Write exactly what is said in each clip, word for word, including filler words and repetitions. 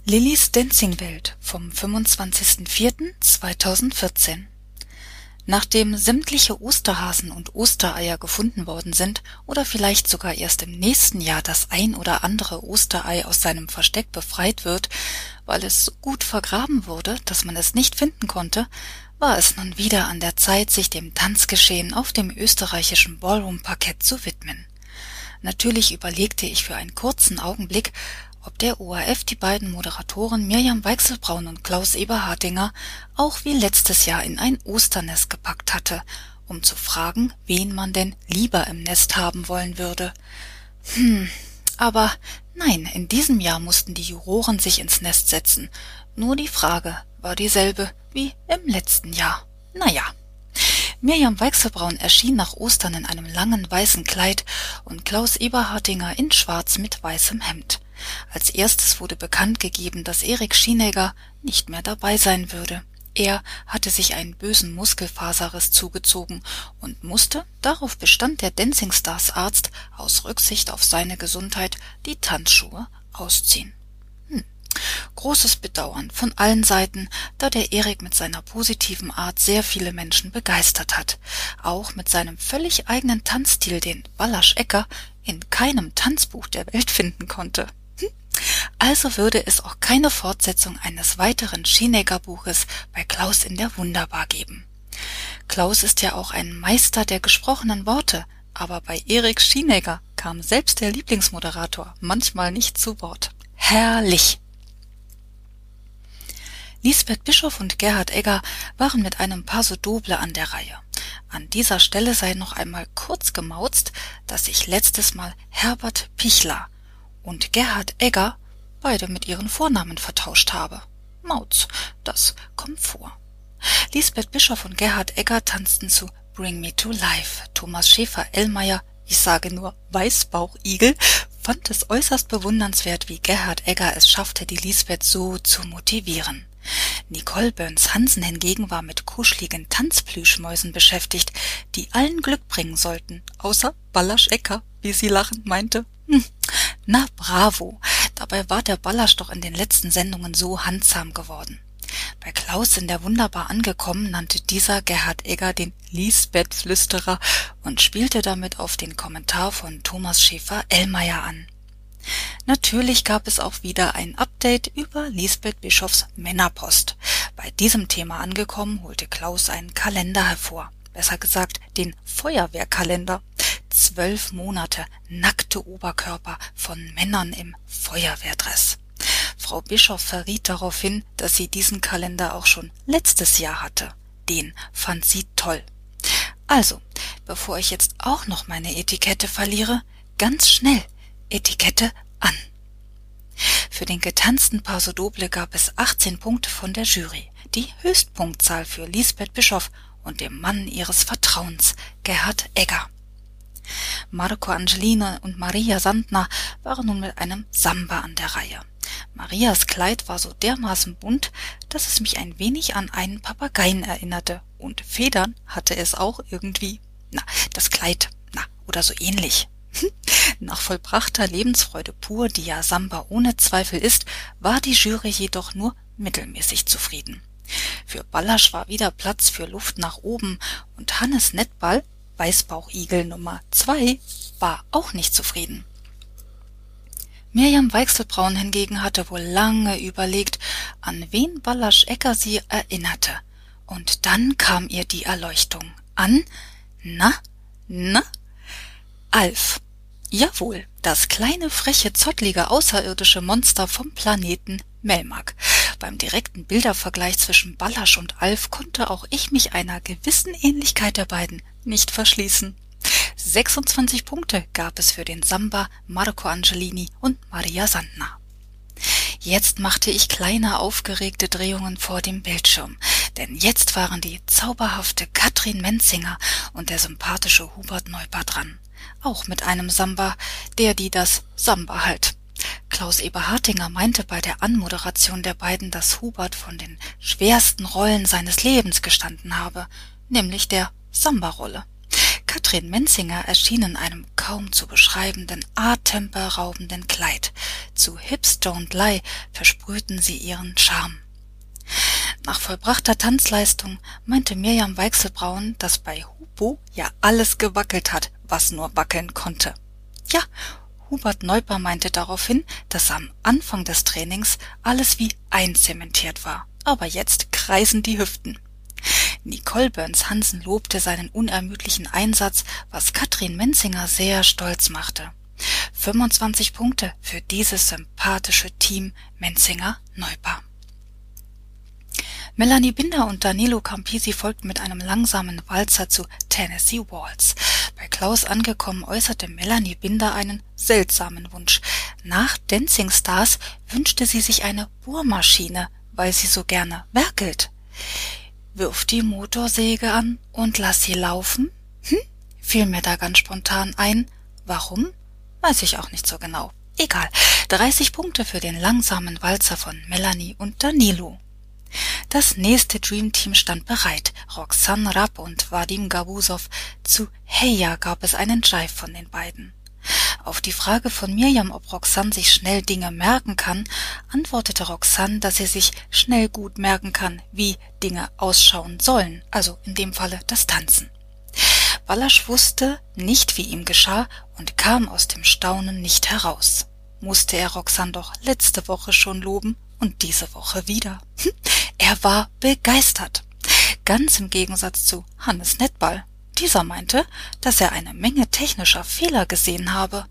Lillys Dancing-Welt vom fünfundzwanzigsten vierten zweitausendvierzehn. Nachdem sämtliche Osterhasen und Ostereier gefunden worden sind oder vielleicht sogar erst im nächsten Jahr das ein oder andere Osterei aus seinem Versteck befreit wird, weil es so gut vergraben wurde, dass man es nicht finden konnte, war es nun wieder an der Zeit, sich dem Tanzgeschehen auf dem österreichischen Ballroom-Parkett zu widmen. Natürlich überlegte ich für einen kurzen Augenblick, ob der O R F die beiden Moderatoren Mirjam Weichselbraun und Klaus Eberhardinger auch wie letztes Jahr in ein Osternest gepackt hatte, um zu fragen, wen man denn lieber im Nest haben wollen würde. Hm, aber nein, in diesem Jahr mussten die Juroren sich ins Nest setzen. Nur die Frage war dieselbe wie im letzten Jahr. Naja. Mirjam Weichselbraun erschien nach Ostern in einem langen weißen Kleid und Klaus Eberhardinger in schwarz mit weißem Hemd. Als erstes wurde bekannt gegeben, dass Erik Schienegger nicht mehr dabei sein würde. Er hatte sich einen bösen Muskelfaserriss zugezogen und musste, darauf bestand der Dancing Stars Arzt, aus Rücksicht auf seine Gesundheit die Tanzschuhe ausziehen. Hm. Großes Bedauern von allen Seiten, da der Erik mit seiner positiven Art sehr viele Menschen begeistert hat. Auch mit seinem völlig eigenen Tanzstil, den Balazs Ecker in keinem Tanzbuch der Welt finden konnte. Also würde es auch keine Fortsetzung eines weiteren Schienegger-Buches bei Klaus in der Wunderbar geben. Klaus ist ja auch ein Meister der gesprochenen Worte, aber bei Erik Schienegger kam selbst der Lieblingsmoderator manchmal nicht zu Wort. Herrlich! Lisbeth Bischof und Gerhard Egger waren mit einem Paso Doble an der Reihe. An dieser Stelle sei noch einmal kurz gemauzt, dass ich letztes Mal Herbert Pichler und Gerhard Egger beide mit ihren Vornamen vertauscht habe. Mauz, das kommt vor. Lisbeth Bischof und Gerhard Egger tanzten zu Bring Me to Life. Thomas Schäfer-Ellmeier, ich sage nur Weißbauchigel, fand es äußerst bewundernswert, wie Gerhard Egger es schaffte, die Lisbeth so zu motivieren. Nicole Burns-Hansen hingegen war mit kuscheligen Tanzplüschmäusen beschäftigt, die allen Glück bringen sollten, außer Balazs Ecker, wie sie lachend meinte. Hm, na bravo, dabei war der Balazs doch in den letzten Sendungen so handsam geworden. Bei Klaus in der Wunderbar angekommen, nannte dieser Gerhard Egger den Lisbeth-Flüsterer und spielte damit auf den Kommentar von Thomas Schäfer-Ellmeier an. Natürlich gab es auch wieder ein Update über Lisbeth Bischofs Männerpost. Bei diesem Thema angekommen, holte Klaus einen Kalender hervor. Besser gesagt, den Feuerwehrkalender. Zwölf Monate nackte Oberkörper von Männern im Feuerwehrdress. Frau Bischof verriet daraufhin, dass sie diesen Kalender auch schon letztes Jahr hatte. Den fand sie toll. Also, bevor ich jetzt auch noch meine Etikette verliere, ganz schnell Etikette an. Für den getanzten Paso Doble gab es achtzehn Punkte von der Jury, die Höchstpunktzahl für Lisbeth Bischof und dem Mann ihres Vertrauens, Gerhard Egger. Marco Angelini und Maria Sandner waren nun mit einem Samba an der Reihe. Marias Kleid war so dermaßen bunt, dass es mich ein wenig an einen Papageien erinnerte, und Federn hatte es auch irgendwie. Na, das Kleid, na, oder so ähnlich. Nach vollbrachter Lebensfreude pur, die ja Samba ohne Zweifel ist, war die Jury jedoch nur mittelmäßig zufrieden. Für Balazs war wieder Platz für Luft nach oben, und Hannes Nettball, Weißbauchigel Nummer zwei, war auch nicht zufrieden. Mirjam Weichselbraun hingegen hatte wohl lange überlegt, an wen Balazs Ecker sie erinnerte. Und dann kam ihr die Erleuchtung. An, na, na, Alf. Jawohl, das kleine, freche, zottlige, außerirdische Monster vom Planeten Melmac. Beim direkten Bildervergleich zwischen Balazs und Alf konnte auch ich mich einer gewissen Ähnlichkeit der beiden nicht verschließen. sechsundzwanzig Punkte gab es für den Samba Marco Angelini und Maria Sandner. Jetzt machte ich kleine aufgeregte Drehungen vor dem Bildschirm, denn jetzt waren die zauberhafte Katrin Menzinger und der sympathische Hubert Neuper dran. Auch mit einem Samba, der die das Samba halt. Klaus Eberhardinger meinte bei der Anmoderation der beiden, dass Hubert von den schwersten Rollen seines Lebens gestanden habe, nämlich der Samba-Rolle. Katrin Menzinger erschien in einem kaum zu beschreibenden, atemberaubenden Kleid. Zu Hips Don't Lie versprühten sie ihren Charme. Nach vollbrachter Tanzleistung meinte Mirjam Weichselbraun, dass bei Hupo ja alles gewackelt hat, was nur wackeln konnte. Ja, Hubert Neuper meinte daraufhin, dass am Anfang des Trainings alles wie einzementiert war, aber jetzt kreisen die Hüften. Nicole Burns-Hansen lobte seinen unermüdlichen Einsatz, was Katrin Menzinger sehr stolz machte. fünfundzwanzig Punkte für dieses sympathische Team Menzinger-Neuper. Melanie Binder und Danilo Campisi folgten mit einem langsamen Walzer zu Tennessee Waltz. Bei Klaus angekommen äußerte Melanie Binder einen seltsamen Wunsch. Nach Dancing Stars wünschte sie sich eine Bohrmaschine, weil sie so gerne werkelt. Wirf die Motorsäge an und lass sie laufen? Hm? Fiel mir da ganz spontan ein. Warum? Weiß ich auch nicht so genau. Egal. dreißig Punkte für den langsamen Walzer von Melanie und Danilo. Das nächste Dream Team stand bereit. Roxanne Rapp und Vadim Gabusov. Zu Heya gab es einen Jive von den beiden. Auf die Frage von Mirjam, ob Roxanne sich schnell Dinge merken kann, antwortete Roxanne, dass sie sich schnell gut merken kann, wie Dinge ausschauen sollen, also in dem Falle das Tanzen. Ballasch wusste nicht, wie ihm geschah und kam aus dem Staunen nicht heraus. Musste er Roxanne doch letzte Woche schon loben und diese Woche wieder. Hm, er war begeistert. Ganz im Gegensatz zu Hannes Nettball. Dieser meinte, dass er eine Menge technischer Fehler gesehen habe.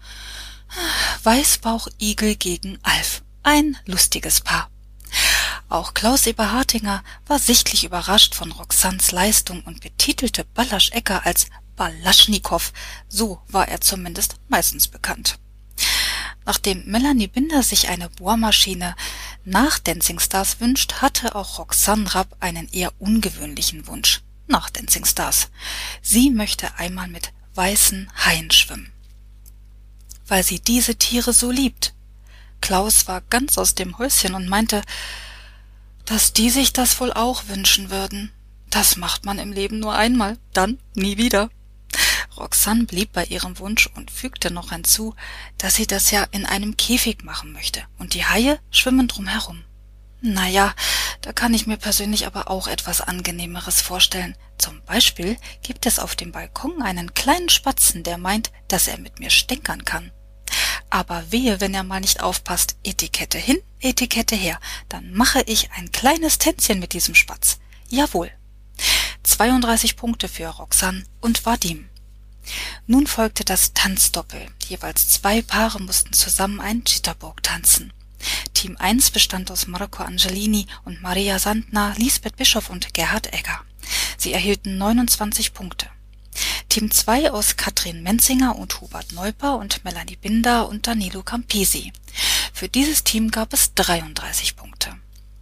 Weißbauchigel gegen Alf. Ein lustiges Paar. Auch Klaus Eberhardinger war sichtlich überrascht von Roxannes Leistung und betitelte Ballasch-Ecker als Balaschnikow. So war er zumindest meistens bekannt. Nachdem Melanie Binder sich eine Bohrmaschine nach Dancing Stars wünscht, hatte auch Roxanne Rapp einen eher ungewöhnlichen Wunsch nach Dancing Stars. Sie möchte einmal mit weißen Haien schwimmen, weil sie diese Tiere so liebt. Klaus war ganz aus dem Häuschen und meinte, dass die sich das wohl auch wünschen würden. Das macht man im Leben nur einmal, dann nie wieder. Roxanne blieb bei ihrem Wunsch und fügte noch hinzu, dass sie das ja in einem Käfig machen möchte und die Haie schwimmen drumherum. Naja, da kann ich mir persönlich aber auch etwas Angenehmeres vorstellen. Zum Beispiel gibt es auf dem Balkon einen kleinen Spatzen, der meint, dass er mit mir stänkern kann. Aber wehe, wenn er mal nicht aufpasst, Etikette hin, Etikette her, dann mache ich ein kleines Tänzchen mit diesem Spatz. Jawohl. zweiunddreißig Punkte für Roxanne und Vadim. Nun folgte das Tanzdoppel. Jeweils zwei Paare mussten zusammen ein Jitterbug tanzen. Team eins bestand aus Marco Angelini und Maria Sandner, Lisbeth Bischoff und Gerhard Egger. Sie erhielten neunundzwanzig Punkte. Team zwei aus Katrin Menzinger und Hubert Neuper und Melanie Binder und Danilo Campisi. Für dieses Team gab es dreiunddreißig Punkte.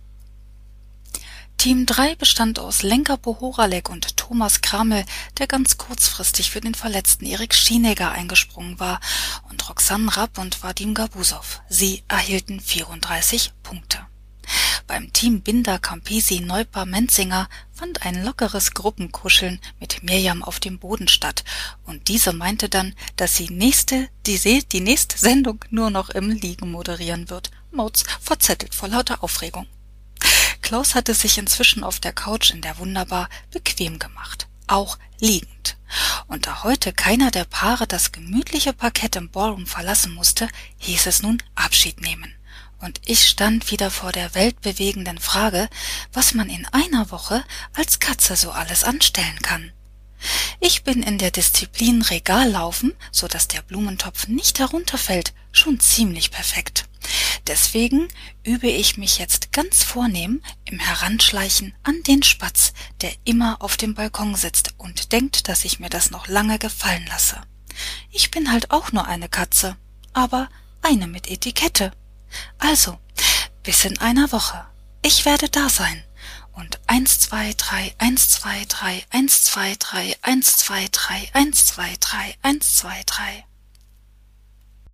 Team drei bestand aus Lenka Pohoralek und Thomas Kramel, der ganz kurzfristig für den verletzten Erik Schienegger eingesprungen war, und Roxanne Rapp und Vadim Gabusov. Sie erhielten vierunddreißig Punkte. Beim Team Binder, Campisi, Neuper, Menzinger fand ein lockeres Gruppenkuscheln mit Mirjam auf dem Boden statt, und diese meinte dann, dass sie nächste, die, die nächste Sendung nur noch im Liegen moderieren wird. Mauz verzettelt vor lauter Aufregung. Klaus hatte sich inzwischen auf der Couch in der Wunderbar bequem gemacht, auch liegend. Und da heute keiner der Paare das gemütliche Parkett im Ballroom verlassen musste, hieß es nun Abschied nehmen. Und ich stand wieder vor der weltbewegenden Frage, was man in einer Woche als Katze so alles anstellen kann. Ich bin in der Disziplin Regallaufen, so dass der Blumentopf nicht herunterfällt, schon ziemlich perfekt. Deswegen übe ich mich jetzt ganz vornehm im Heranschleichen an den Spatz, der immer auf dem Balkon sitzt und denkt, dass ich mir das noch lange gefallen lasse. Ich bin halt auch nur eine Katze, aber eine mit Etikette. Also, bis in einer Woche. Ich werde da sein. Und eins, zwei, drei, eins, zwei, drei, eins, zwei, drei, eins, zwei, drei, eins, zwei, drei, eins, zwei, drei.